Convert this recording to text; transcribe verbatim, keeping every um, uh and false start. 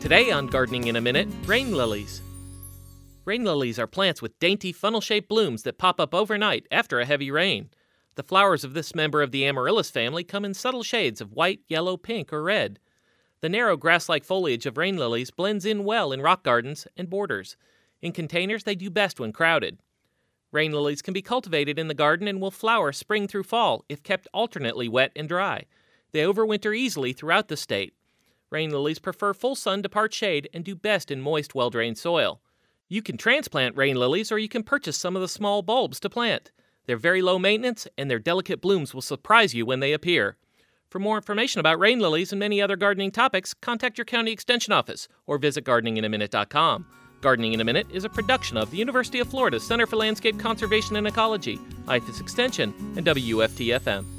Today on Gardening in a Minute, rain lilies. Rain lilies are plants with dainty funnel-shaped blooms that pop up overnight after a heavy rain. The flowers of this member of the amaryllis family come in subtle shades of white, yellow, pink, or red. The narrow grass-like foliage of rain lilies blends in well in rock gardens and borders. In containers, they do best when crowded. Rain lilies can be cultivated in the garden and will flower spring through fall if kept alternately wet and dry. They overwinter easily throughout the state. Rain lilies prefer full sun to part shade and do best in moist, well-drained soil. You can transplant rain lilies or you can purchase some of the small bulbs to plant. They're very low maintenance and their delicate blooms will surprise you when they appear. For more information about rain lilies and many other gardening topics, contact your county extension office or visit gardening in a minute dot com. Gardening in a Minute is a production of the University of Florida Center for Landscape Conservation and Ecology, I F A S Extension, and W F T F M.